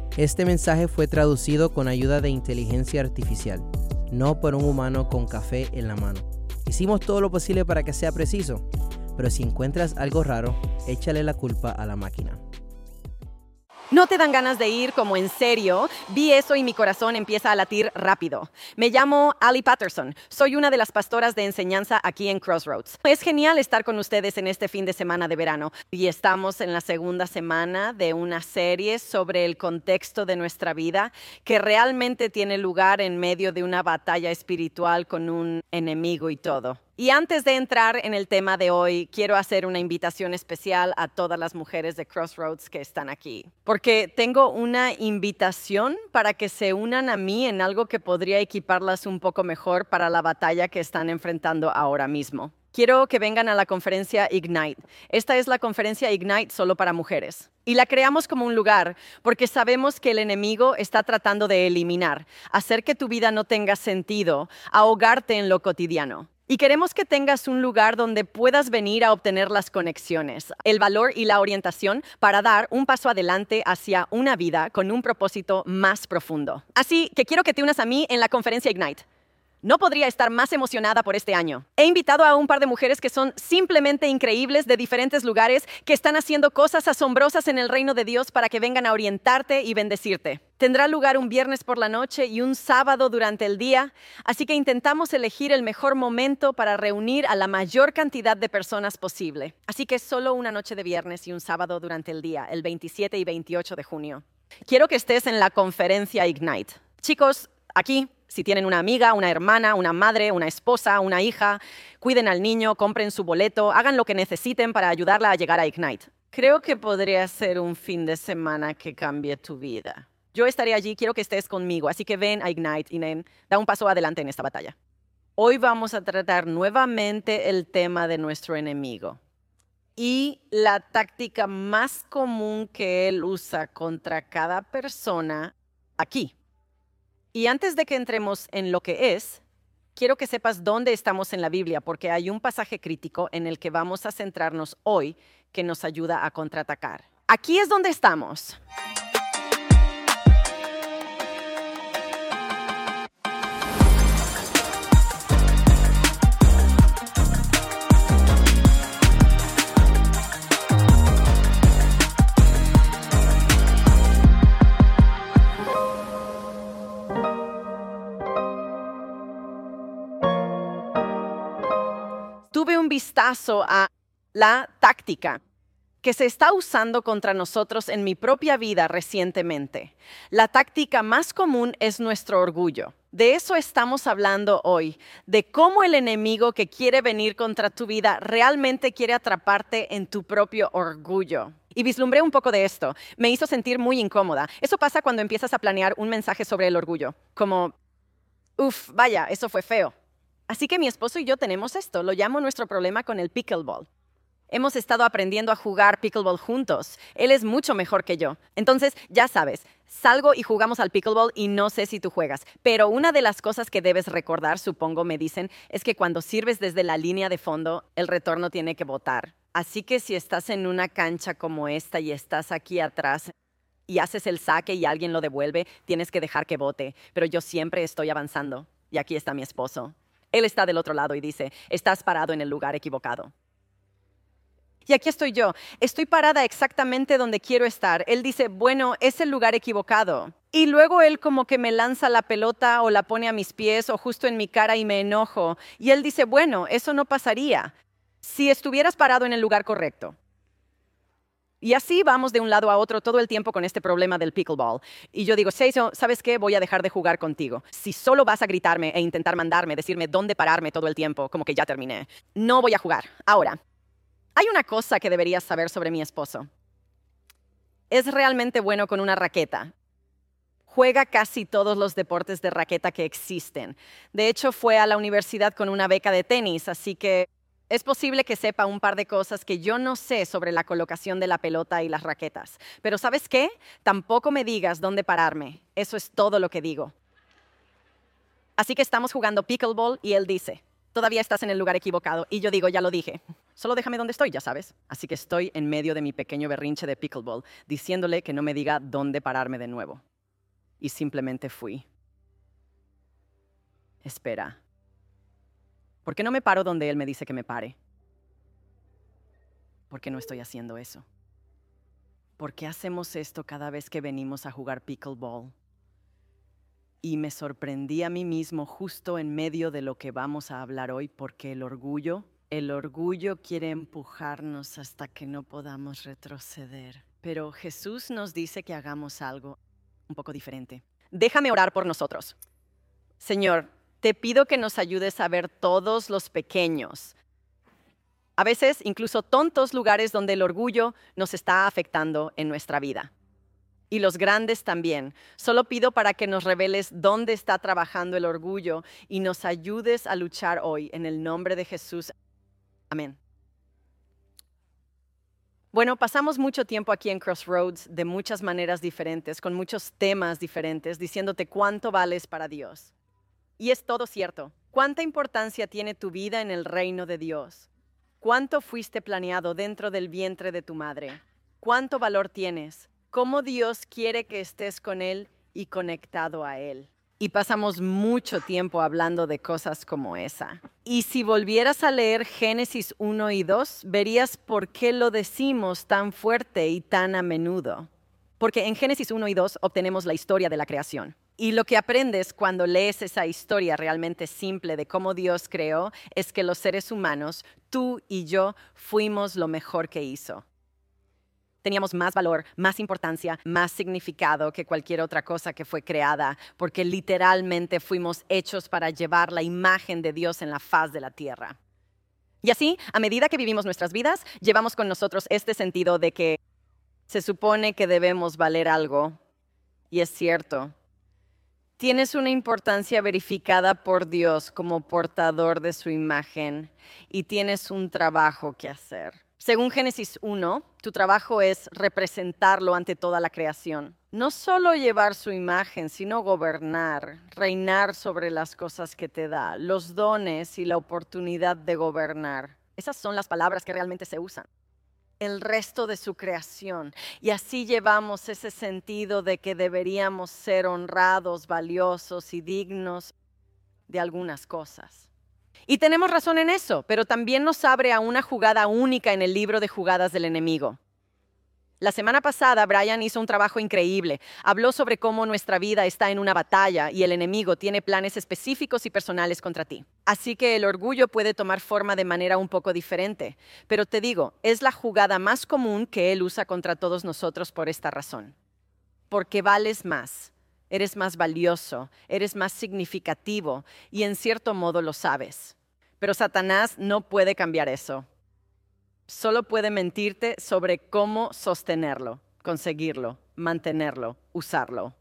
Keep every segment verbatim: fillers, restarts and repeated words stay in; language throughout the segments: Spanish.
Este mensaje fue traducido con ayuda de inteligencia artificial, no por un humano con café en la mano. Hicimos todo lo posible para que sea preciso, pero si encuentras algo raro, échale la culpa a la máquina. ¿No te dan ganas de ir como en serio? Vi eso y mi corazón empieza a latir rápido. Me llamo Ali Patterson. Soy una de las pastoras de enseñanza aquí en Crossroads. Es genial estar con ustedes en este fin de semana de verano. Y estamos en la segunda semana de una serie sobre el contexto de nuestra vida que realmente tiene lugar en medio de una batalla espiritual con un enemigo y todo. Y antes de entrar en el tema de hoy, quiero hacer una invitación especial a todas las mujeres de Crossroads que están aquí. Porque tengo una invitación para que se unan a mí en algo que podría equiparlas un poco mejor para la batalla que están enfrentando ahora mismo. Quiero que vengan a la conferencia Ignite. Esta es la conferencia Ignite solo para mujeres. Y la creamos como un lugar porque sabemos que el enemigo está tratando de eliminar, hacer que tu vida no tenga sentido, ahogarte en lo cotidiano. Y queremos que tengas un lugar donde puedas venir a obtener las conexiones, el valor y la orientación para dar un paso adelante hacia una vida con un propósito más profundo. Así que quiero que te unas a mí en la conferencia Ignite. No podría estar más emocionada por este año. He invitado a un par de mujeres que son simplemente increíbles de diferentes lugares, que están haciendo cosas asombrosas en el reino de Dios para que vengan a orientarte y bendecirte. Tendrá lugar un viernes por la noche y un sábado durante el día, así que intentamos elegir el mejor momento para reunir a la mayor cantidad de personas posible. Así que solo una noche de viernes y un sábado durante el día, el veintisiete y veintiocho de junio. Quiero que estés en la conferencia Ignite. Chicos, aquí, si tienen una amiga, una hermana, una madre, una esposa, una hija, cuiden al niño, compren su boleto, hagan lo que necesiten para ayudarla a llegar a Ignite. Creo que podría ser un fin de semana que cambie tu vida. Yo estaré allí, quiero que estés conmigo, así que ven a Ignite y ven, da un paso adelante en esta batalla. Hoy vamos a tratar nuevamente el tema de nuestro enemigo y la táctica más común que él usa contra cada persona aquí. Y antes de que entremos en lo que es, quiero que sepas dónde estamos en la Biblia, porque hay un pasaje crítico en el que vamos a centrarnos hoy que nos ayuda a contraatacar. Aquí es donde estamos. Tuve un vistazo a la táctica que se está usando contra nosotros en mi propia vida recientemente. La táctica más común es nuestro orgullo. De eso estamos hablando hoy, de cómo el enemigo que quiere venir contra tu vida realmente quiere atraparte en tu propio orgullo. Y vislumbré un poco de esto. Me hizo sentir muy incómoda. Eso pasa cuando empiezas a planear un mensaje sobre el orgullo. Como, uff, vaya, eso fue feo. Así que mi esposo y yo tenemos esto, lo llamo nuestro problema con el pickleball. Hemos estado aprendiendo a jugar pickleball juntos. Él es mucho mejor que yo. Entonces, ya sabes, salgo y jugamos al pickleball y no sé si tú juegas. Pero una de las cosas que debes recordar, supongo me dicen, es que cuando sirves desde la línea de fondo, el retorno tiene que botar. Así que si estás en una cancha como esta y estás aquí atrás y haces el saque y alguien lo devuelve, tienes que dejar que bote. Pero yo siempre estoy avanzando. Y aquí está mi esposo. Él está del otro lado y dice, estás parado en el lugar equivocado. Y aquí estoy yo, estoy parada exactamente donde quiero estar. Él dice, bueno, es el lugar equivocado. Y luego él como que me lanza la pelota o la pone a mis pies o justo en mi cara y me enojo. Y él dice, bueno, eso no pasaría si estuvieras parado en el lugar correcto. Y así vamos de un lado a otro todo el tiempo con este problema del pickleball. Y yo digo, Seiso, ¿sabes qué? Voy a dejar de jugar contigo. Si solo vas a gritarme e intentar mandarme, decirme dónde pararme todo el tiempo, como que ya terminé, no voy a jugar. Ahora, hay una cosa que deberías saber sobre mi esposo. Es realmente bueno con una raqueta. Juega casi todos los deportes de raqueta que existen. De hecho, fue a la universidad con una beca de tenis, así que es posible que sepa un par de cosas que yo no sé sobre la colocación de la pelota y las raquetas. Pero ¿sabes qué? Tampoco me digas dónde pararme. Eso es todo lo que digo. Así que estamos jugando pickleball y él dice, todavía estás en el lugar equivocado. Y yo digo, ya lo dije. Solo déjame donde estoy, ya sabes. Así que estoy en medio de mi pequeño berrinche de pickleball, diciéndole que no me diga dónde pararme de nuevo. Y simplemente fui. Espera. ¿Por qué no me paro donde él me dice que me pare? ¿Por qué no estoy haciendo eso? ¿Por qué hacemos esto cada vez que venimos a jugar pickleball? Y me sorprendí a mí mismo justo en medio de lo que vamos a hablar hoy, porque el orgullo, el orgullo quiere empujarnos hasta que no podamos retroceder. Pero Jesús nos dice que hagamos algo un poco diferente. Déjame orar por nosotros. Señor, te pido que nos ayudes a ver todos los pequeños, a veces incluso tontos lugares donde el orgullo nos está afectando en nuestra vida. Y los grandes también. Solo pido para que nos reveles dónde está trabajando el orgullo y nos ayudes a luchar hoy en el nombre de Jesús. Amén. Bueno, pasamos mucho tiempo aquí en Crossroads de muchas maneras diferentes, con muchos temas diferentes, diciéndote cuánto vales para Dios. Y es todo cierto. ¿Cuánta importancia tiene tu vida en el reino de Dios? ¿Cuánto fuiste planeado dentro del vientre de tu madre? ¿Cuánto valor tienes? ¿Cómo Dios quiere que estés con Él y conectado a Él? Y pasamos mucho tiempo hablando de cosas como esa. Y si volvieras a leer Génesis uno y dos, verías por qué lo decimos tan fuerte y tan a menudo. Porque en Génesis uno y dos obtenemos la historia de la creación. Y lo que aprendes cuando lees esa historia realmente simple de cómo Dios creó es que los seres humanos, tú y yo, fuimos lo mejor que hizo. Teníamos más valor, más importancia, más significado que cualquier otra cosa que fue creada, porque literalmente fuimos hechos para llevar la imagen de Dios en la faz de la tierra. Y así, a medida que vivimos nuestras vidas, llevamos con nosotros este sentido de que se supone que debemos valer algo, y es cierto. Tienes una importancia verificada por Dios como portador de su imagen y tienes un trabajo que hacer. Según Génesis uno, tu trabajo es representarlo ante toda la creación. No solo llevar su imagen, sino gobernar, reinar sobre las cosas que te da, los dones y la oportunidad de gobernar. Esas son las palabras que realmente se usan. El resto de su creación. Y así llevamos ese sentido de que deberíamos ser honrados, valiosos y dignos de algunas cosas. Y tenemos razón en eso, pero también nos abre a una jugada única en el libro de jugadas del enemigo. La semana pasada, Brian hizo un trabajo increíble. Habló sobre cómo nuestra vida está en una batalla y el enemigo tiene planes específicos y personales contra ti. Así que el orgullo puede tomar forma de manera un poco diferente. Pero te digo, es la jugada más común que él usa contra todos nosotros por esta razón. Porque vales más, eres más valioso, eres más significativo y en cierto modo lo sabes. Pero Satanás no puede cambiar eso. Solo puede mentirte sobre cómo sostenerlo, conseguirlo, mantenerlo, usarlo.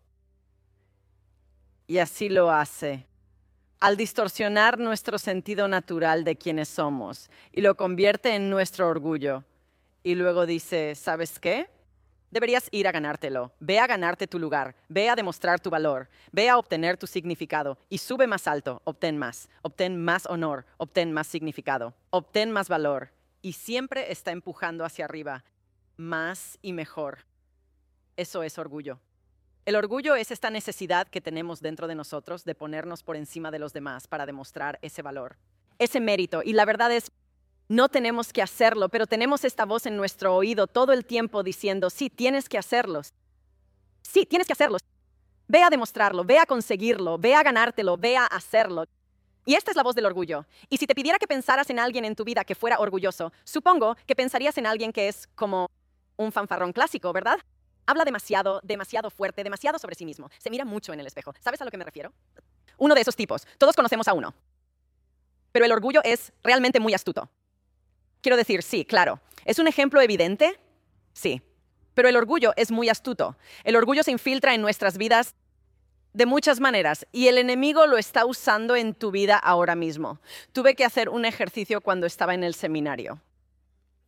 Y así lo hace, al distorsionar nuestro sentido natural de quienes somos y lo convierte en nuestro orgullo. Y luego dice, ¿sabes qué? Deberías ir a ganártelo. Ve a ganarte tu lugar. Ve a demostrar tu valor. Ve a obtener tu significado. Y sube más alto. Obtén más. Obtén más honor. Obtén más significado. Obtén más valor. Y siempre está empujando hacia arriba, más y mejor. Eso es orgullo. El orgullo es esta necesidad que tenemos dentro de nosotros de ponernos por encima de los demás para demostrar ese valor, ese mérito. Y la verdad es, no tenemos que hacerlo, pero tenemos esta voz en nuestro oído todo el tiempo diciendo, sí, tienes que hacerlo. Sí, tienes que hacerlo. Ve a demostrarlo, ve a conseguirlo, ve a ganártelo, ve a hacerlo. Y esta es la voz del orgullo. Y si te pidiera que pensaras en alguien en tu vida que fuera orgulloso, supongo que pensarías en alguien que es como un fanfarrón clásico, ¿verdad? Habla demasiado, demasiado fuerte, demasiado sobre sí mismo. Se mira mucho en el espejo. ¿Sabes a lo que me refiero? Uno de esos tipos. Todos conocemos a uno. Pero el orgullo es realmente muy astuto. Quiero decir, sí, claro. ¿Es un ejemplo evidente? Sí. Pero el orgullo es muy astuto. El orgullo se infiltra en nuestras vidas de muchas maneras, y el enemigo lo está usando en tu vida ahora mismo. Tuve que hacer un ejercicio cuando estaba en el seminario.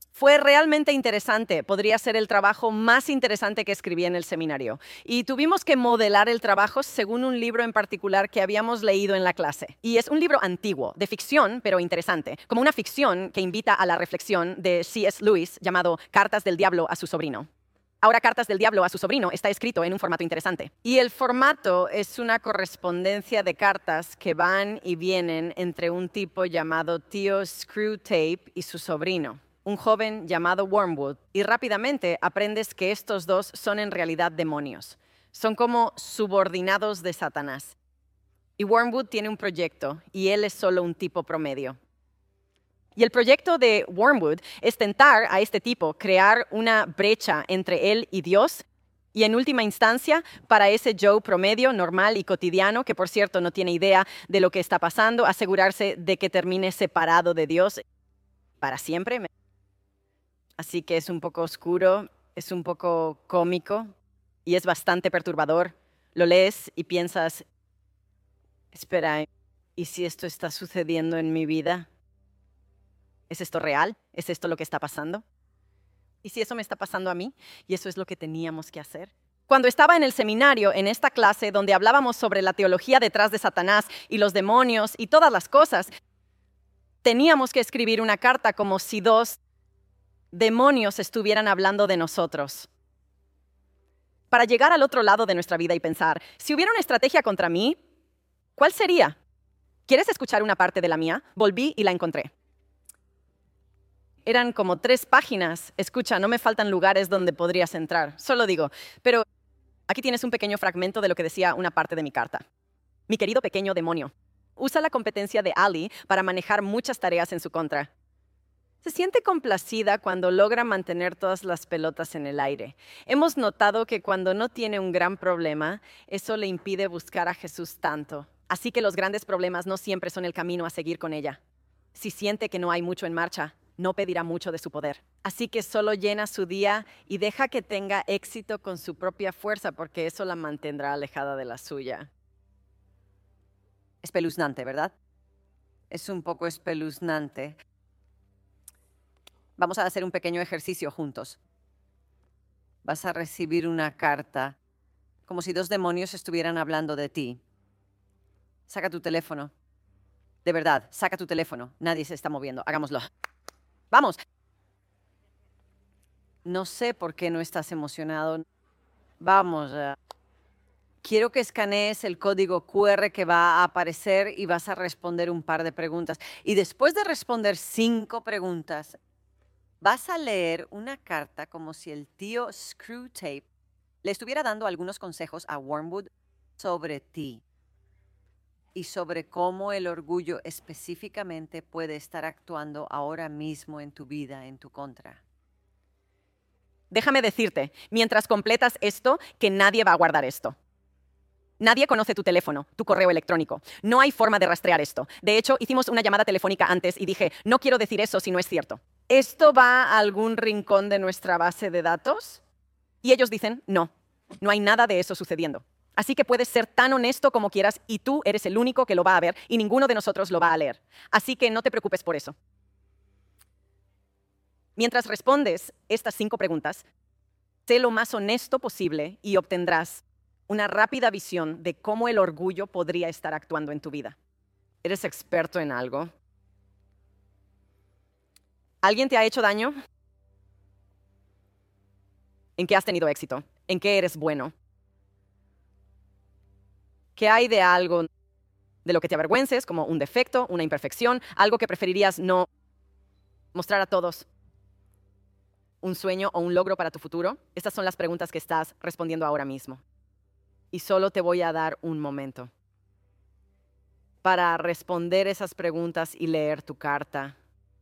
Fue realmente interesante, podría ser el trabajo más interesante que escribí en el seminario. Y tuvimos que modelar el trabajo según un libro en particular que habíamos leído en la clase. Y es un libro antiguo, de ficción, pero interesante, como una ficción que invita a la reflexión de C S Lewis llamado Cartas del Diablo a su sobrino. Ahora, Cartas del Diablo a su sobrino está escrito en un formato interesante. Y el formato es una correspondencia de cartas que van y vienen entre un tipo llamado tío Screwtape y su sobrino, un joven llamado Wormwood, y rápidamente aprendes que estos dos son en realidad demonios. Son como subordinados de Satanás. Y Wormwood tiene un proyecto, y él es solo un tipo promedio. Y el proyecto de Wormwood es tentar a este tipo crear una brecha entre él y Dios, y en última instancia, para ese Joe promedio, normal y cotidiano, que por cierto no tiene idea de lo que está pasando, asegurarse de que termine separado de Dios para siempre. Así que es un poco oscuro, es un poco cómico y es bastante perturbador. Lo lees y piensas, espera, ¿y si esto está sucediendo en mi vida? ¿Es esto real? ¿Es esto lo que está pasando? ¿Y si eso me está pasando a mí? ¿Y eso es lo que teníamos que hacer? Cuando estaba en el seminario, en esta clase donde hablábamos sobre la teología detrás de Satanás y los demonios y todas las cosas, teníamos que escribir una carta como si dos demonios estuvieran hablando de nosotros. Para llegar al otro lado de nuestra vida y pensar, si hubiera una estrategia contra mí, ¿cuál sería? ¿Quieres escuchar una parte de la mía? Volví y la encontré. Eran como tres páginas. Escucha, no me faltan lugares donde podrías entrar. Solo digo, pero aquí tienes un pequeño fragmento de lo que decía una parte de mi carta. Mi querido pequeño demonio, usa la competencia de Ali para manejar muchas tareas en su contra. Se siente complacida cuando logra mantener todas las pelotas en el aire. Hemos notado que cuando no tiene un gran problema, eso le impide buscar a Jesús tanto. Así que los grandes problemas no siempre son el camino a seguir con ella. Si siente que no hay mucho en marcha, no pedirá mucho de su poder. Así que solo llena su día y deja que tenga éxito con su propia fuerza, porque eso la mantendrá alejada de la suya. Espeluznante, ¿verdad? Es un poco espeluznante. Vamos a hacer un pequeño ejercicio juntos. Vas a recibir una carta, como si dos demonios estuvieran hablando de ti. Saca tu teléfono. De verdad, saca tu teléfono. Nadie se está moviendo. Hagámoslo. ¡Vamos! No sé por qué no estás emocionado. Vamos. Uh, quiero que escanees el código Q R que va a aparecer y vas a responder un par de preguntas. Y después de responder cinco preguntas, vas a leer una carta como si el tío Screwtape le estuviera dando algunos consejos a Wormwood sobre ti y sobre cómo el orgullo específicamente puede estar actuando ahora mismo en tu vida en tu contra. Déjame decirte, mientras completas esto, que nadie va a guardar esto. Nadie conoce tu teléfono, tu correo electrónico. No hay forma de rastrear esto. De hecho, hicimos una llamada telefónica antes y dije, no quiero decir eso si no es cierto. ¿Esto va a algún rincón de nuestra base de datos? Y ellos dicen, no, no hay nada de eso sucediendo. Así que puedes ser tan honesto como quieras y tú eres el único que lo va a ver y ninguno de nosotros lo va a leer. Así que no te preocupes por eso. Mientras respondes estas cinco preguntas, sé lo más honesto posible y obtendrás una rápida visión de cómo el orgullo podría estar actuando en tu vida. ¿Eres experto en algo? ¿Alguien te ha hecho daño? ¿En qué has tenido éxito? ¿En qué eres bueno? ¿Qué hay de algo de lo que te avergüences, como un defecto, una imperfección, algo que preferirías no mostrar a todos? ¿Un sueño o un logro para tu futuro? Estas son las preguntas que estás respondiendo ahora mismo. Y solo te voy a dar un momento para responder esas preguntas y leer tu carta.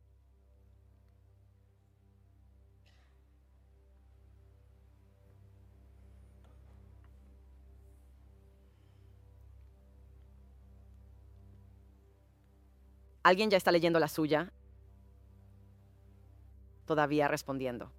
¿Alguien ya está leyendo la suya? Todavía respondiendo.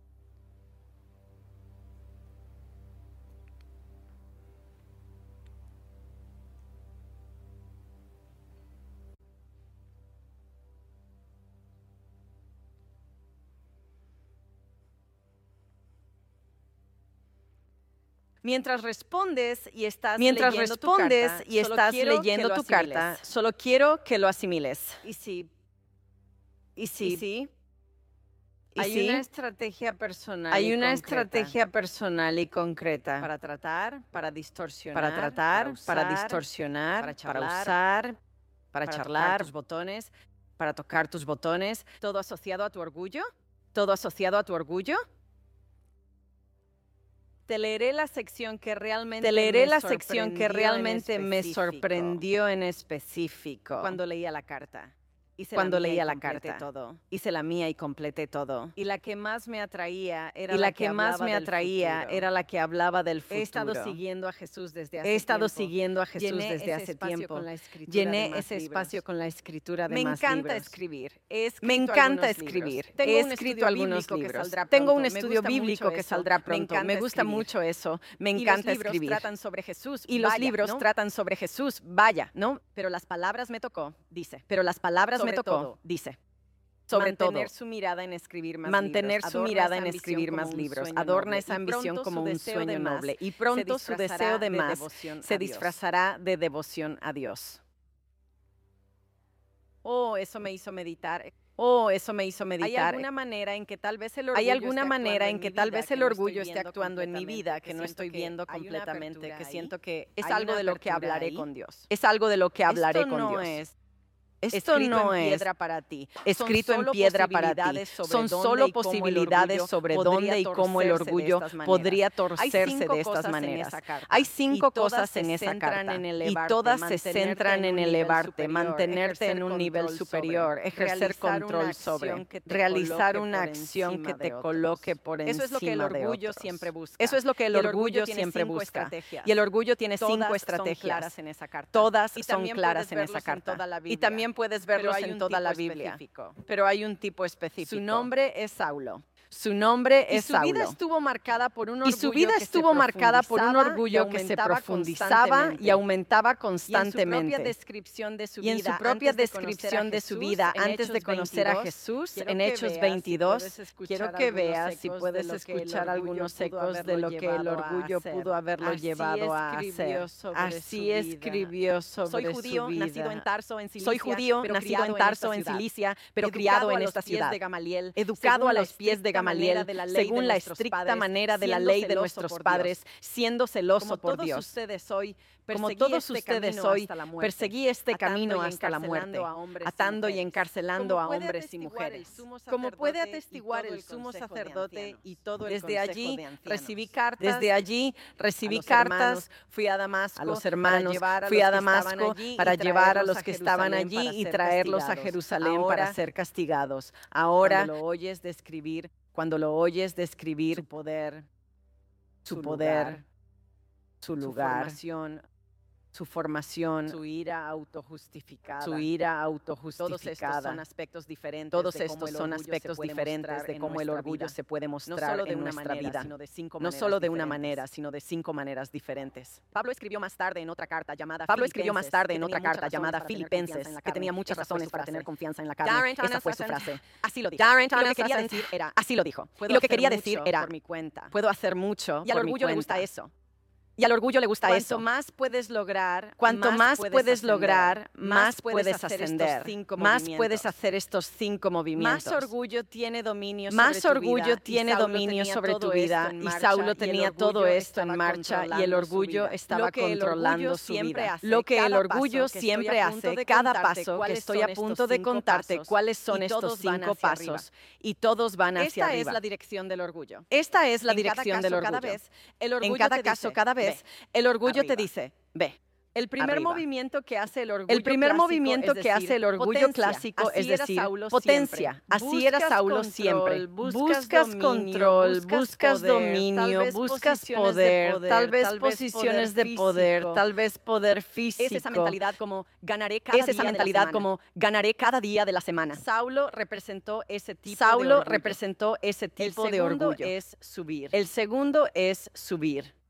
Mientras respondes y estás Mientras leyendo respondes tu carta, y solo estás quiero leyendo que lo tu carta, asimiles. solo quiero que lo asimiles. Y si, Y y sí, si y hay sí, una estrategia personal hay y una concreta estrategia personal y concreta para tratar, para distorsionar, para tratar, para, usar, distorsionar, para para, charlar, usar, para, para tocar charlar, tus botones, para tocar tus botones, todo asociado a tu orgullo. todo asociado a tu orgullo. Te leeré la sección que realmente Te leeré me la sección que sorprendió en realmente me específico. sorprendió en específico. Cuando leía la carta. Hice Cuando la mía leía y la completé carta. todo. Hice la mía y completé todo. Y la que más me atraía era Y la que hablaba más me del atraía futuro. era la que hablaba del futuro. He estado siguiendo a Jesús desde hace He estado tiempo. siguiendo a Jesús Llené desde ese hace espacio tiempo. con la escritura Llené de más ese libros. espacio con la escritura de Me más encanta libros. escribir. He escrito Me encanta algunos escribir. libros. Tengo He un escrito estudio algunos bíblico que libros. saldrá Tengo un pronto. Me estudio gusta bíblico mucho que eso. saldrá Me pronto. Me, encanta gusta escribir. mucho eso. Me Y los encanta libros escribir. tratan sobre Jesús. Y los Vaya, libros ¿no? tratan sobre Jesús. Vaya, ¿no? Pero las palabras me tocó, dice. Pero las palabras Sobre me tocó, todo. dice. Sobre Mantener todo. su mirada en escribir más Mantener libros. su Adorna mirada esa en ambición escribir como más un libros. sueño Adorna noble. esa Y ambición pronto como su un deseo sueño de más noble. Y se pronto su disfrazará deseo de de más devoción se a Dios. disfrazará de devoción a Dios. Oh, eso me hizo meditar. Oh, eso me hizo ¿Hay meditar. alguna manera en que tal vez el orgullo Hay alguna esté manera actuando en mi que tal vida vez que el no estoy orgullo esté viendo actuando en mi vida completamente, que no siento estoy que viendo hay una completamente, apertura que ahí? siento que es Hay algo una de lo que apertura hablaré ahí. con Dios. Es algo de lo que hablaré Esto con no Dios. es Esto escrito no en es piedra para ti. escrito Son en solo piedra para ti. posibilidades sobre Son dónde solo y cómo el posibilidades orgullo sobre podría dónde y cómo el torcerse de orgullo estas maneras. podría Hay torcerse cinco de estas cosas en maneras. esa carta, Hay y cinco todas cosas se en esa centran carta en y elevarte, todas se mantenerte centran en en un nivel elevarte, superior, mantenerte en ejercer un nivel control superior, sobre, ejercer realizar control una sobre, acción que te realizar coloque una por acción encima que de te otros. coloque por Eso es lo que el encima de orgullo otros. siempre busca. Eso es lo que el Y el orgullo orgullo tiene siempre cinco busca. estrategias. Y el orgullo tiene Todas cinco son estrategias. claras en esa carta. Todas Y son también claras puedes en esa verlos en carta. toda la Y Biblia. también puedes Pero verlos hay en un toda tipo la Biblia. específico. Pero hay un tipo específico. Su nombre es Saulo. Su nombre Y es su vida Saulo. estuvo marcada por un Y orgullo su vida que se estuvo marcada por un profundizaba y orgullo que se aumentaba profundizaba constantemente. y aumentaba Y en su propia constantemente. descripción de su Y en vida, su propia antes de conocer a descripción de su Jesús, vida, en antes de Hechos conocer a veintidós, Jesús, quiero en que Hechos veas si veintidós, puedes escuchar quiero que algunos veas si ecos puedes de lo que el escuchar orgullo algunos pudo ecos de haberlo lo que el llevado a orgullo hacer. pudo haberlo Así llevado a escribió hacer. sobre Así su vida. escribió sobre Soy judío, su vida. nacido en Tarso, en Cilicia, Soy judío, pero nacido criado en Tarso, esta en ciudad. Cilicia, pero Educado criado a en los esta pies ciudad. de Gamaliel, Educado según a la los pies de estricta manera Gamaliel, de la ley según de la nuestros estricta padres, manera de la siendo ley de celoso nuestros por padres, Dios. siendo celoso Como por todos Dios. ustedes hoy, Como perseguí todos este ustedes camino hoy, hasta la muerte, perseguí este atando camino y hasta la muerte, encarcelando a hombres y atando y mujeres. encarcelando Como a puede hombres y atestiguar el mujeres. sumo Como puede sacerdote y atestiguar todo el el sumo consejo de sacerdote ancianos. y todo el Desde consejo allí de ancianos. recibí cartas Desde allí recibí a los cartas, hermanos, fui a Damasco a los para hermanos, llevar a fui los a que estaban Damasco allí y para llevar a traerlos los a que estaban Jerusalén allí para y ser traerlos a castigados. Jerusalén para Ahora, ser castigados. Ahora, cuando lo oyes describir cuando lo oyes describir su poder, su su poder, lugar, su su lugar, formación, su formación, su ira autojustificada. su ira Todos estos autojustificada. son aspectos diferentes Todos de cómo estos el son orgullo se aspectos puede diferentes mostrar de en cómo el nuestra orgullo vida. se puede No mostrar solo de en una nuestra manera, vida. sino de cinco No maneras solo de una diferentes. manera, sino de cinco maneras diferentes. Pablo escribió más tarde en otra carta llamada Pablo escribió más Filipenses, tarde que en otra tenía muchas carta razones llamada para tener Filipenses, confianza en la que tenía carne. muchas Esa fue razones su para frase. tener confianza en la carne. Darren Esa Thomas fue su Rassen, frase. así lo dijo. Darren Y lo Thomas que quería Rassen, decir era, así lo dijo. puedo Y lo que hacer quería decir mucho era, por mi cuenta. puedo hacer mucho Y al por mi orgullo le gusta cuenta. eso. Y al orgullo le gusta Cuanto eso. más puedes lograr, Cuanto más puedes ascender, lograr, más puedes hacer estos ascender, cinco más movimientos. puedes hacer estos cinco movimientos. Más orgullo tiene dominio Más sobre tu orgullo vida, y tiene Saulo dominio tenía sobre tu todo vida, esto en y marcha, Saulo y el tenía todo orgullo esto en estaba marcha, y el controlando su orgullo vida. estaba Lo que el controlando orgullo su siempre vida. hace, Lo que el cada orgullo paso que siempre estoy a punto hace, de cada contarte paso que cuáles estoy son a punto estos de cinco contarte pasos, cuáles son y estos todos van cinco hacia pasos, y todos van hacia Esta arriba. es la dirección del orgullo. Esta es la En cada dirección caso, del orgullo. cada vez, el orgullo En cada te caso, dice, cada vez, "Ve". el orgullo te arriba. dice, ve. El primer Arriba. movimiento que hace el orgullo El primer clásico movimiento es que hace decir, el orgullo potencia. clásico Así es era decir, Saulo potencia. siempre. Así era Buscas Saulo control, siempre. buscas Buscas dominio, control, buscas buscas poder, dominio, tal vez buscas posiciones de poder, poder, tal vez tal vez posiciones poder de poder, físico. tal vez poder físico. Es esa mentalidad como ganaré cada Es día esa de la mentalidad semana. como ganaré cada día de la semana. Saulo representó ese tipo de Saulo orgullo. representó ese El tipo de segundo orgullo. es subir. El segundo es subir.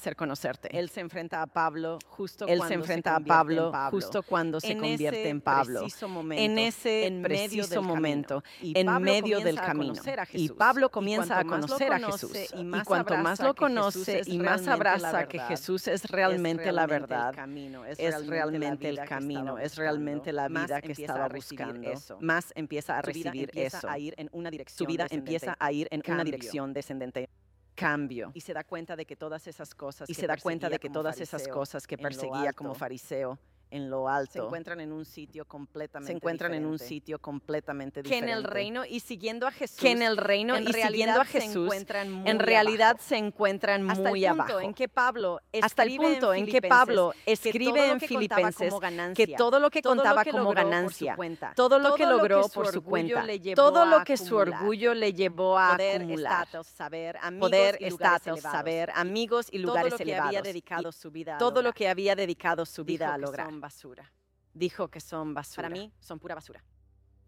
placer conocerte. Él se enfrenta a Pablo justo Él cuando se enfrenta a convierte en Pablo, Pablo. justo cuando se En convierte ese en Pablo. preciso momento, En ese en medio preciso del momento, camino. Y en Pablo medio del comienza a camino. conocer a Y Jesús. Pablo Y comienza a cuanto más lo conocer a conoce Jesús. y Y más cuanto más abraza lo que Jesús conoce es y más realmente la abraza que verdad, Jesús es realmente la realmente el verdad, camino, es realmente el camino, es realmente la más vida que empieza estaba a recibir buscando, eso. más empieza a Su vida recibir empieza eso. a ir en una dirección Su vida descendente. empieza a ir en una Cambio. dirección descendente. Cambio. Y se da cuenta de que todas esas cosas Y que se da cuenta de perseguía que como todas esas fariseo cosas que en lo perseguía como alto, fariseo en lo se alto encuentran en un sitio completamente se encuentran en un diferente. sitio completamente Que diferente. en el reino y siguiendo a Jesús, que en el reino en y realidad siguiendo a se Jesús, encuentran muy en realidad abajo. se encuentran Hasta muy el punto abajo. en que Pablo Hasta el escribe punto en que Filipenses Pablo que escribe todo lo en que contaba Filipenses como que ganancia, todo lo que todo lo contaba que como logró por su ganancia, cuenta, todo lo que todo lo logró que su por su orgullo cuenta, le llevó todo a lo que su acumular. orgullo le llevó a poder, acumular, estatus, saber, amigos poder, y lugares estatus, elevados. saber, amigos y Todo lugares lo que elevados, había y dedicado su vida a todo lo lograr. que había dedicado su Dijo vida a que lograr. son basura. Dijo que son basura. Para mí son pura basura.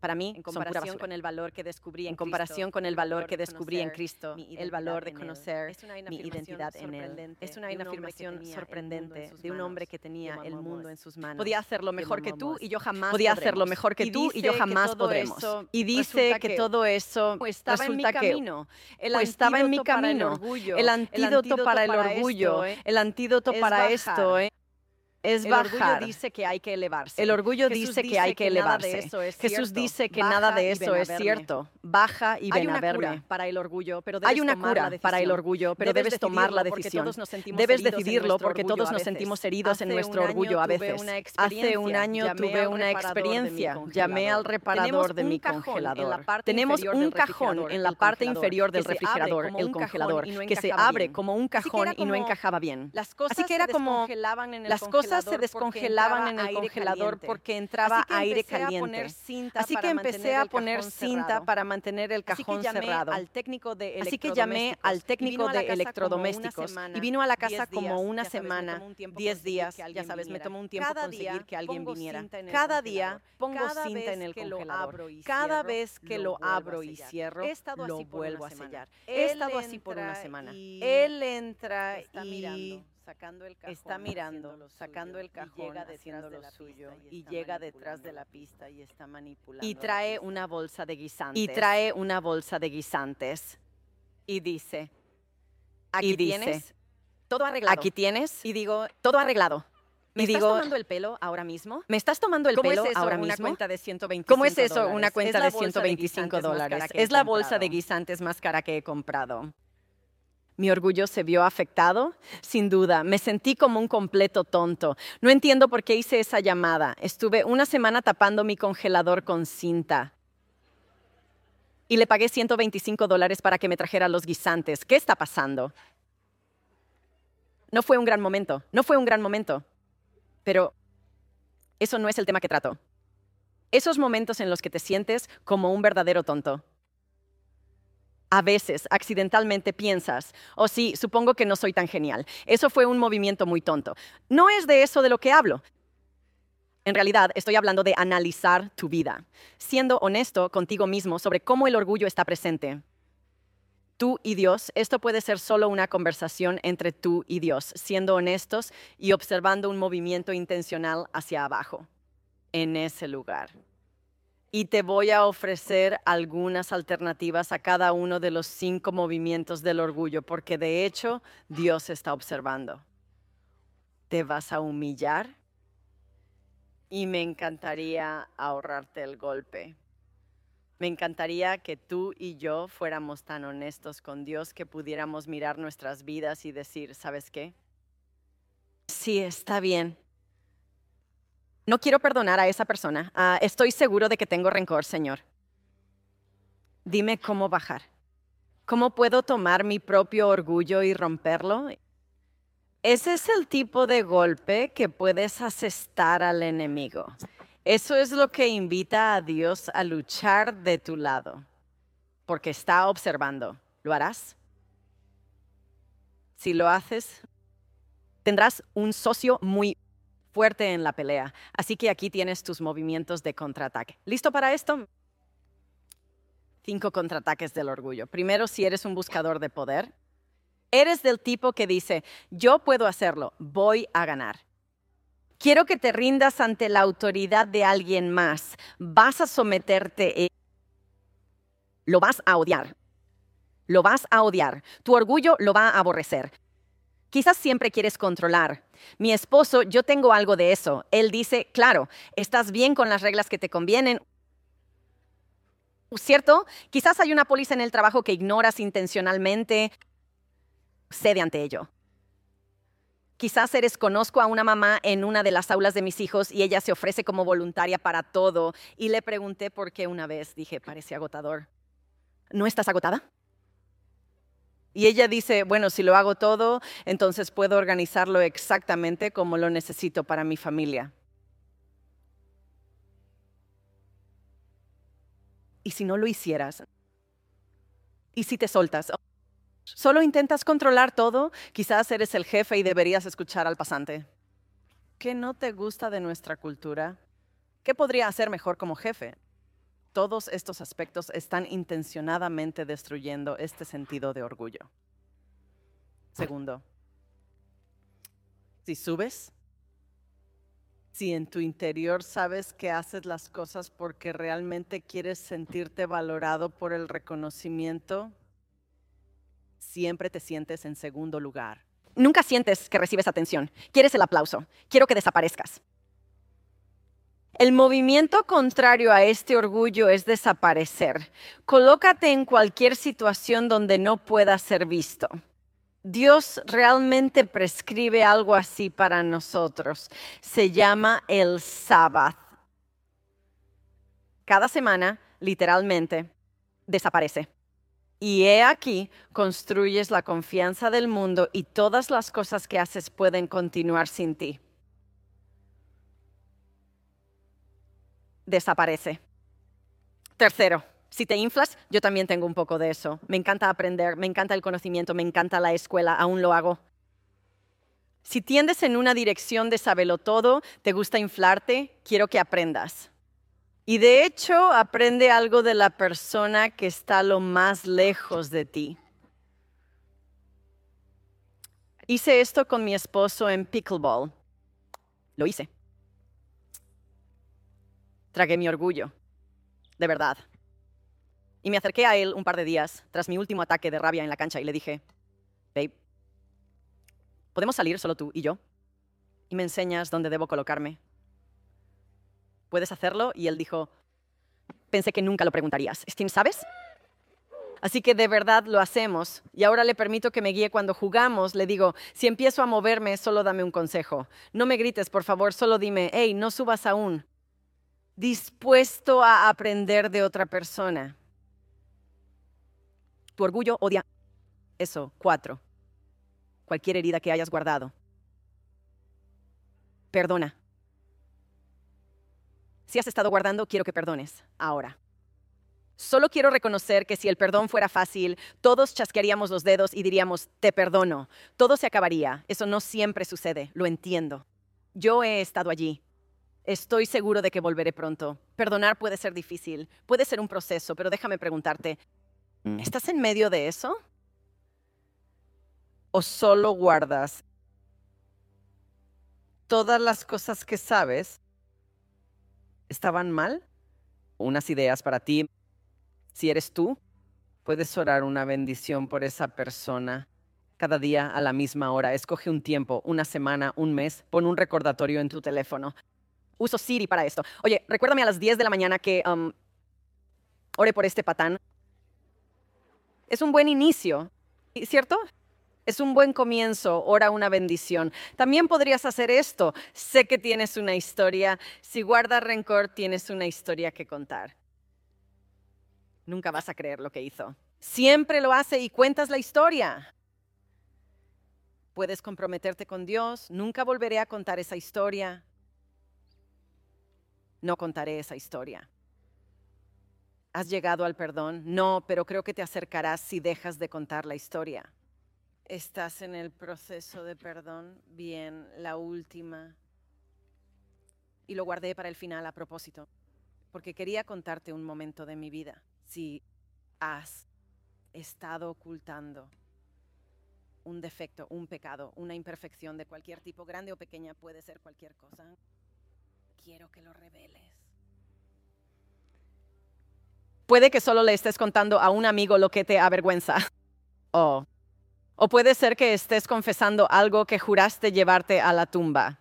para mí, En son pura comparación basura. con el valor que descubrí en En comparación Cristo, con el el valor valor que de descubrí en conocer Cristo, mi el valor de identidad en Él. conocer Es una mi afirmación identidad en Él. sorprendente Es una de un hombre que afirmación tenía el mundo en sorprendente sus de un hombre manos, que tenía Ewan el mundo Moss. en sus manos. Podía hacerlo Ewan mejor que tú Moss. y yo jamás Podía podremos. hacerlo mejor que Y tú y dice yo que jamás todo podremos. eso Y dice resulta que que todo eso pues estaba en mi resulta que camino. El pues estaba en mi antídoto para el camino. orgullo. El antídoto para el orgullo, esto, ¿eh? el antídoto es para bajar. esto eh, es El orgullo bajar. dice que hay que elevarse. El orgullo Jesús dice que hay que nada de elevarse. eso es Jesús cierto. dice que Baja nada de y eso ven a es verme. cierto. Baja y Hay ven a una verme. cura para el orgullo, pero debes Hay una tomar la cura para el decisión. orgullo, pero Debes debes tomar la decidirlo porque decisión. todos nos sentimos Debes heridos en decidirlo nuestro porque orgullo todos a nos veces. sentimos heridos Hace en un nuestro año orgullo a tuve veces. una Hace un experiencia. año Llamé tuve al una reparador de mi experiencia. Llamé al congelador. reparador Tenemos de mi un cajón en la congelador. parte Tenemos inferior un del cajón refrigerador, en la el parte congelador, inferior del que se abre refrigerador, como el un cajón congelador, y no que se encajaba abre bien. como un Así que cajón era y no como encajaba bien. Las cosas Así que era se como descongelaban en el las cosas se congelador porque descongelaban entraba en el aire congelador caliente. porque entraba Así que aire empecé a caliente. poner cinta Así que para empecé mantener a el poner cajón cinta cerrado. para mantener el Así que cajón llamé cerrado. al técnico de Así que llamé al electrodomésticos y técnico vino a la de casa como una electrodomésticos semana, y vino a la casa diez como días, una ya sabes, me semana, tomó un tiempo diez conseguir días, que ya alguien sabes, me viniera. tomó un tiempo Cada conseguir día que alguien pongo viniera. cinta en el Cada congelador. día pongo Cada cinta vez en el que lo congelador. abro y Cada cierro, vez que lo lo vuelvo a abro y sellar. cierro, He estado lo así por vuelvo una a semana. sellar. He Él estado así por una entra semana. y Él entra está y mirando, sacando el cajón, está mirando, haciendo lo sacando suyo, el y cajón, llega detrás haciendo de lo la suyo pista y está llega detrás manipulando de la la pista pista y está manipulando y la trae pista. una bolsa de guisantes. Y trae una bolsa de guisantes. Y dice, Aquí y dice, tienes todo arreglado. aquí tienes Y digo, todo arreglado. ¿me Y estás digo, tomando el pelo ahora mismo? ¿me estás tomando el ¿Cómo pelo es eso, ahora una mismo? cuenta de ciento veinticinco ¿Cómo es eso, una dólares? cuenta Es la de bolsa ciento veinticinco guisantes más dólares? cara que he Es la bolsa de comprado. guisantes más cara que he comprado. Mi orgullo se vio afectado, sin duda. Me sentí como un completo tonto. No entiendo por qué hice esa llamada. Estuve una semana tapando mi congelador con cinta. Y le pagué ciento veinticinco dólares para que me trajera los guisantes. ¿Qué está pasando? No fue un gran momento. No fue un gran momento. Pero eso no es el tema que trato. Esos momentos en los que te sientes como un verdadero tonto. A veces, accidentalmente piensas, oh sí, supongo que no soy tan genial. Eso fue un movimiento muy tonto. No es de eso de lo que hablo. En realidad, estoy hablando de analizar tu vida, siendo honesto contigo mismo sobre cómo el orgullo está presente. Tú y Dios, esto puede ser solo una conversación entre tú y Dios, siendo honestos y observando un movimiento intencional hacia abajo, en ese lugar. Y te voy a ofrecer algunas alternativas a cada uno de los cinco movimientos del orgullo, porque de hecho Dios está observando. Te vas a humillar y me encantaría ahorrarte el golpe. Me encantaría que tú y yo fuéramos tan honestos con Dios que pudiéramos mirar nuestras vidas y decir, ¿sabes qué? Sí, está bien. No quiero perdonar a esa persona. Ah, estoy seguro de que tengo rencor, Señor. Dime cómo bajar. ¿Cómo puedo tomar mi propio orgullo y romperlo? Ese es el tipo de golpe que puedes asestar al enemigo. Eso es lo que invita a Dios a luchar de tu lado, porque está observando. ¿Lo harás? Si lo haces, tendrás un socio muy fuerte en la pelea. Así que aquí tienes tus movimientos de contraataque. ¿Listo para esto? Cinco contraataques del orgullo. Primero, si eres un buscador de poder, eres del tipo que dice, yo puedo hacerlo, voy a ganar. Quiero que te rindas ante la autoridad de alguien más. Vas a someterte. Lo vas a odiar. Lo vas a odiar. Tu orgullo lo va a aborrecer. Quizás siempre quieres controlar. Mi esposo, yo tengo algo de eso. Él dice, claro, estás bien con las reglas que te convienen. ¿Cierto? Quizás hay una póliza en el trabajo que ignoras intencionalmente. Cede ante ello. Quizás eres, conozco a una mamá en una de las aulas de mis hijos y ella se ofrece como voluntaria para todo. Y le pregunté por qué una vez. Dije, parece agotador. ¿No estás agotada? Y ella dice, bueno, si lo hago todo, entonces puedo organizarlo exactamente como lo necesito para mi familia. ¿Y si no lo hicieras? ¿Y si te soltas? ¿Solo intentas controlar todo? Quizás eres el jefe y deberías escuchar al pasante. ¿Qué no te gusta de nuestra cultura? ¿Qué podría hacer mejor como jefe? Todos estos aspectos están intencionadamente destruyendo este sentido de orgullo. Segundo, si subes, si en tu interior sabes que haces las cosas porque realmente quieres sentirte valorado por el reconocimiento, siempre te sientes en segundo lugar. Nunca sientes que recibes atención. Quieres el aplauso. Quiero que desaparezcas. El movimiento contrario a este orgullo es desaparecer. Colócate en cualquier situación donde no puedas ser visto. Dios realmente prescribe algo así para nosotros. Se llama el sábado. Cada semana, literalmente, desaparece. Y he aquí, construyes la confianza del mundo y todas las cosas que haces pueden continuar sin ti. Desaparece. Tercero, si te inflas, yo también tengo un poco de eso. Me encanta aprender, me encanta el conocimiento, me encanta la escuela, aún lo hago. Si tiendes en una dirección de sabelo todo, te gusta inflarte, quiero que aprendas. Y de hecho, aprende algo de la persona que está lo más lejos de ti. Hice esto con mi esposo en pickleball. Lo hice. Tragué mi orgullo, de verdad. Y me acerqué a él un par de días tras mi último ataque de rabia en la cancha y le dije, babe, ¿podemos salir solo tú y yo? Y me enseñas dónde debo colocarme. ¿Puedes hacerlo? Y él dijo, pensé que nunca lo preguntarías. Steve, ¿sabes? Así que de verdad lo hacemos. Y ahora le permito que me guíe cuando jugamos. Le digo, si empiezo a moverme, solo dame un consejo. No me grites, por favor, solo dime, hey, no subas aún. Dispuesto a aprender de otra persona. Tu orgullo odia eso. Cuatro. Cualquier herida que hayas guardado. Perdona. Si has estado guardando, quiero que perdones. Ahora. Solo quiero reconocer que si el perdón fuera fácil, todos chasquearíamos los dedos y diríamos, te perdono. Todo se acabaría. Eso no siempre sucede. Lo entiendo. Yo he estado allí. Estoy seguro de que volveré pronto. Perdonar puede ser difícil. Puede ser un proceso, pero déjame preguntarte. ¿Estás en medio de eso? ¿O solo guardas todas las cosas que sabes estaban mal? Unas ideas para ti. Si eres tú, puedes orar una bendición por esa persona cada día a la misma hora. Escoge un tiempo, una semana, un mes. Pon un recordatorio en tu teléfono. Uso Siri para esto. Oye, recuérdame a las diez de la mañana que um, ore por este patán. Es un buen inicio, ¿cierto? Es un buen comienzo, ora una bendición. También podrías hacer esto. Sé que tienes una historia. Si guardas rencor, tienes una historia que contar. Nunca vas a creer lo que hizo. Siempre lo hace y cuentas la historia. Puedes comprometerte con Dios. Nunca volveré a contar esa historia. No contaré esa historia. ¿Has llegado al perdón? No, pero creo que te acercarás si dejas de contar la historia. ¿Estás en el proceso de perdón? Bien, la última. Y lo guardé para el final a propósito, porque quería contarte un momento de mi vida. Si has estado ocultando un defecto, un pecado, una imperfección de cualquier tipo, grande o pequeña, puede ser cualquier cosa, quiero que lo reveles. Puede que solo le estés contando a un amigo lo que te avergüenza. Oh. O puede ser que estés confesando algo que juraste llevarte a la tumba.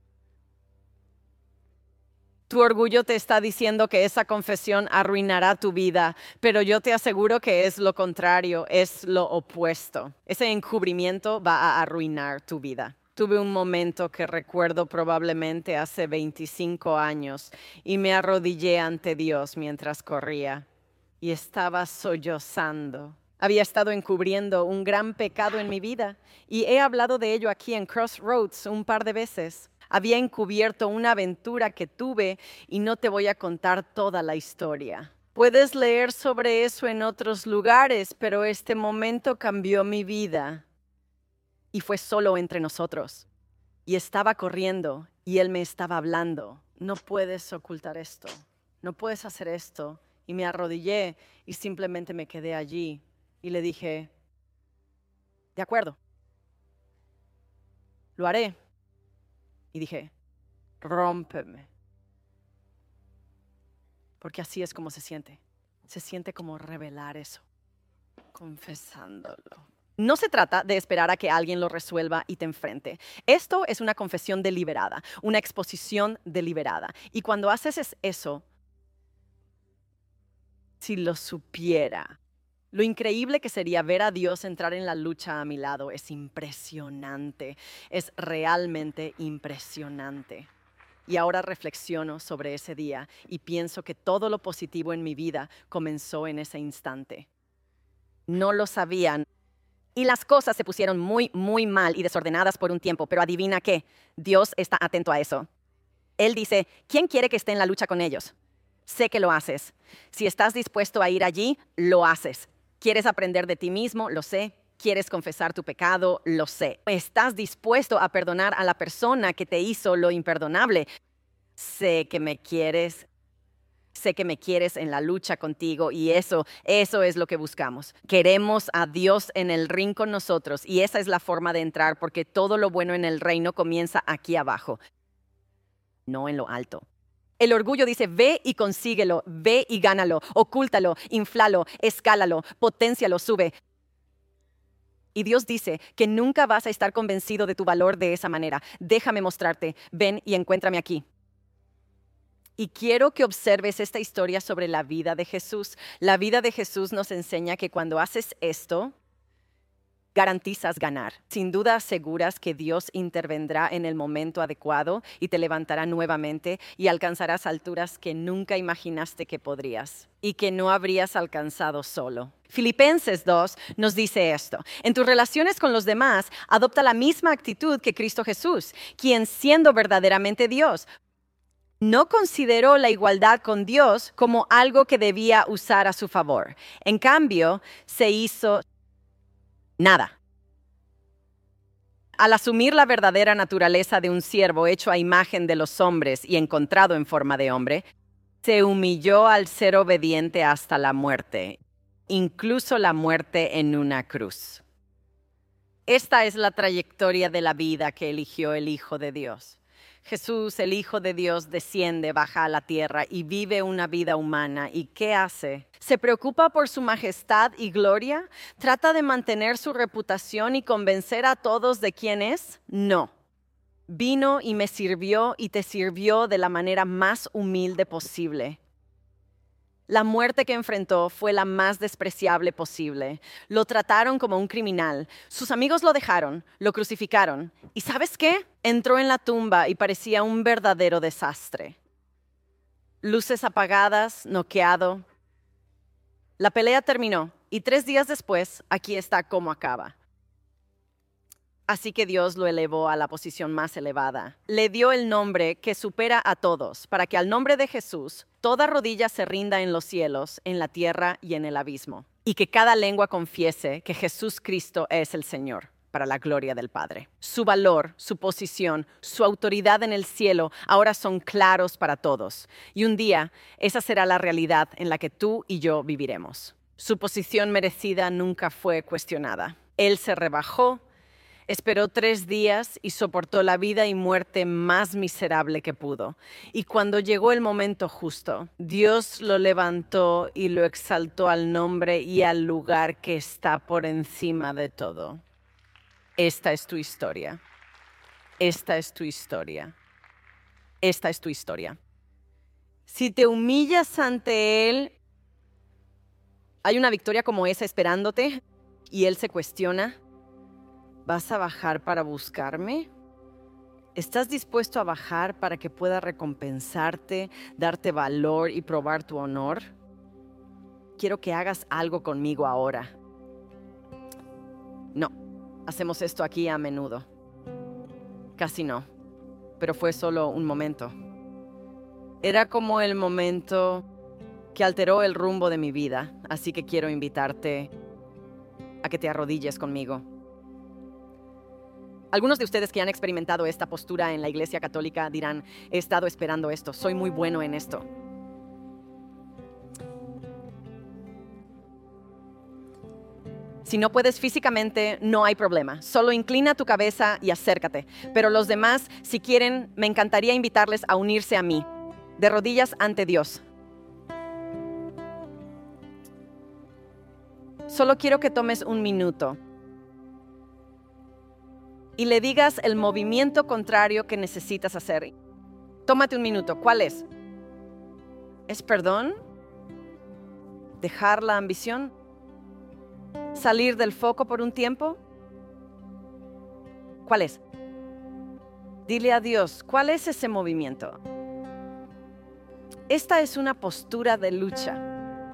Tu orgullo te está diciendo que esa confesión arruinará tu vida, pero yo te aseguro que es lo contrario, es lo opuesto. Ese encubrimiento va a arruinar tu vida. Tuve un momento que recuerdo probablemente hace veinticinco años y me arrodillé ante Dios mientras corría y estaba sollozando. Había estado encubriendo un gran pecado en mi vida y he hablado de ello aquí en Crossroads un par de veces. Había encubierto una aventura que tuve y no te voy a contar toda la historia. Puedes leer sobre eso en otros lugares, pero este momento cambió mi vida. Y fue solo entre nosotros. Y estaba corriendo y él me estaba hablando. No puedes ocultar esto. No puedes hacer esto. Y me arrodillé y simplemente me quedé allí y le dije, de acuerdo, lo haré. Y dije, rómpeme. Porque así es como se siente. Se siente como revelar eso, confesándolo. No se trata de esperar a que alguien lo resuelva y te enfrente. Esto es una confesión deliberada, una exposición deliberada. Y cuando haces eso, si lo supiera, lo increíble que sería ver a Dios entrar en la lucha a mi lado es impresionante, es realmente impresionante. Y ahora reflexiono sobre ese día y pienso que todo lo positivo en mi vida comenzó en ese instante. No lo sabían. Y las cosas se pusieron muy, muy mal y desordenadas por un tiempo, pero adivina qué, Dios está atento a eso. Él dice, ¿quién quiere que esté en la lucha con ellos? Sé que lo haces. Si estás dispuesto a ir allí, lo haces. ¿Quieres aprender de ti mismo? Lo sé. ¿Quieres confesar tu pecado? Lo sé. ¿Estás dispuesto a perdonar a la persona que te hizo lo imperdonable? Sé que me quieres. Sé que me quieres en la lucha contigo y eso, eso es lo que buscamos. Queremos a Dios en el ring con nosotros y esa es la forma de entrar porque todo lo bueno en el reino comienza aquí abajo, no en lo alto. El orgullo dice, ve y consíguelo, ve y gánalo, ocúltalo, inflalo, escálalo, potencialo, sube. Y Dios dice que nunca vas a estar convencido de tu valor de esa manera. Déjame mostrarte, ven y encuéntrame aquí. Y quiero que observes esta historia sobre la vida de Jesús. La vida de Jesús nos enseña que cuando haces esto, garantizas ganar. Sin duda aseguras que Dios intervendrá en el momento adecuado y te levantará nuevamente y alcanzarás alturas que nunca imaginaste que podrías y que no habrías alcanzado solo. Filipenses dos nos dice esto. En tus relaciones con los demás, adopta la misma actitud que Cristo Jesús, quien siendo verdaderamente Dios, no consideró la igualdad con Dios como algo que debía usar a su favor. En cambio, se hizo nada. Al asumir la verdadera naturaleza de un siervo hecho a imagen de los hombres y encontrado en forma de hombre, se humilló al ser obediente hasta la muerte, incluso la muerte en una cruz. Esta es la trayectoria de la vida que eligió el Hijo de Dios. Jesús, el Hijo de Dios, desciende, baja a la tierra y vive una vida humana. ¿Y qué hace? ¿Se preocupa por su majestad y gloria? ¿Trata de mantener su reputación y convencer a todos de quién es? No. Vino y me sirvió y te sirvió de la manera más humilde posible. La muerte que enfrentó fue la más despreciable posible. Lo trataron como un criminal. Sus amigos lo dejaron, lo crucificaron. ¿Y sabes qué? Entró en la tumba y parecía un verdadero desastre. Luces apagadas, noqueado. La pelea terminó y tres días después, aquí está cómo acaba. Así que Dios lo elevó a la posición más elevada. Le dio el nombre que supera a todos, para que al nombre de Jesús toda rodilla se rinda en los cielos, en la tierra y en el abismo. Y que cada lengua confiese que Jesús Cristo es el Señor, para la gloria del Padre. Su valor, su posición, su autoridad en el cielo ahora son claros para todos. Y un día esa será la realidad en la que tú y yo viviremos. Su posición merecida nunca fue cuestionada. Él se rebajó, esperó tres días y soportó la vida y muerte más miserable que pudo. Y cuando llegó el momento justo, Dios lo levantó y lo exaltó al nombre y al lugar que está por encima de todo. Esta es tu historia. Esta es tu historia. Esta es tu historia. Si te humillas ante Él, hay una victoria como esa esperándote y Él se cuestiona. ¿Vas a bajar para buscarme? ¿Estás dispuesto a bajar para que pueda recompensarte, darte valor y probar tu honor? Quiero que hagas algo conmigo ahora. No, hacemos esto aquí a menudo. Casi no, pero fue solo un momento. Era como el momento que alteró el rumbo de mi vida, así que quiero invitarte a que te arrodilles conmigo. Algunos de ustedes que han experimentado esta postura en la Iglesia Católica dirán, he estado esperando esto, soy muy bueno en esto. Si no puedes físicamente, no hay problema. Solo inclina tu cabeza y acércate. Pero los demás, si quieren, me encantaría invitarles a unirse a mí, de rodillas ante Dios. Solo quiero que tomes un minuto y le digas el movimiento contrario que necesitas hacer. Tómate un minuto. ¿Cuál es? ¿Es perdón? ¿Dejar la ambición? ¿Salir del foco por un tiempo? ¿Cuál es? Dile a Dios, ¿cuál es ese movimiento? Esta es una postura de lucha.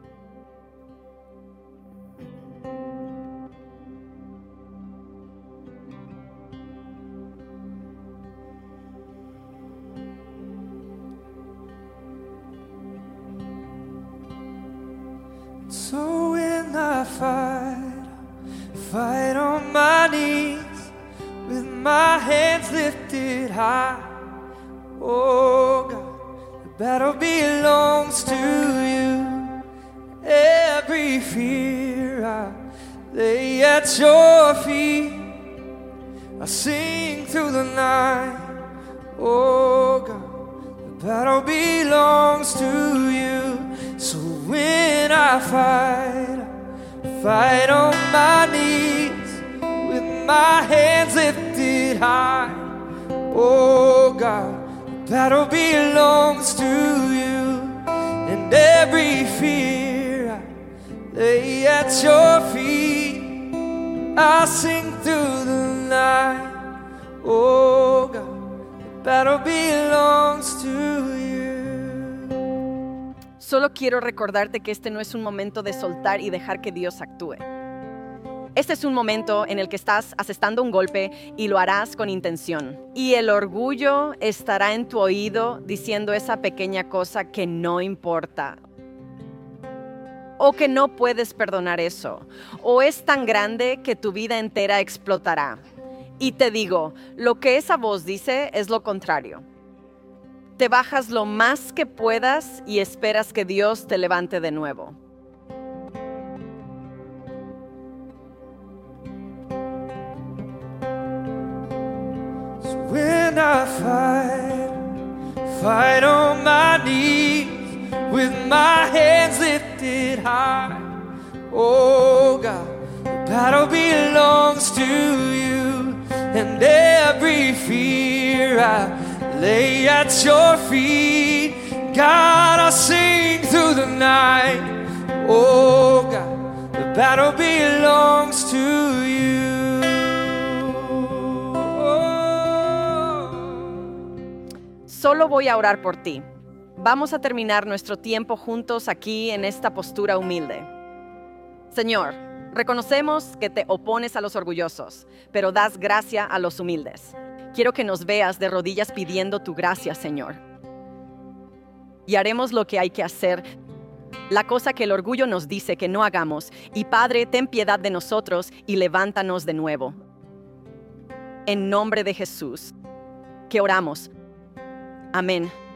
So when I fight, fight on my knees, with my hands lifted high. Oh God, the battle belongs to you. Every fear I lay at your feet. I sing through the night. Oh God, the battle belongs to you. So when I fight, I fight on my knees, with my hands lifted high. Oh God, the battle belongs to you. And every fear I lay at your feet. I sing through the night. Oh God, the battle belongs to you. Solo quiero recordarte que este no es un momento de soltar y dejar que Dios actúe. Este es un momento en el que estás asestando un golpe y lo harás con intención. Y el orgullo estará en tu oído diciendo esa pequeña cosa que no importa. O que no puedes perdonar eso. O es tan grande que tu vida entera explotará. Y te digo, lo que esa voz dice es lo contrario. Te bajas lo más que puedas y esperas que Dios te levante de nuevo. So when I fight, fight on my knees, with my hands lifted high. Oh God, the battle belongs to you. And every fear I lay at your feet. God, I sing through the night. Oh God, the battle belongs to you. Oh. Solo voy a orar por ti. Vamos a terminar nuestro tiempo juntos aquí en esta postura humilde. Señor, reconocemos que te opones a los orgullosos, pero das gracia a los humildes. Quiero que nos veas de rodillas pidiendo tu gracia, Señor. Y haremos lo que hay que hacer, la cosa que el orgullo nos dice que no hagamos. Y Padre, ten piedad de nosotros y levántanos de nuevo. En nombre de Jesús, que oramos. Amén.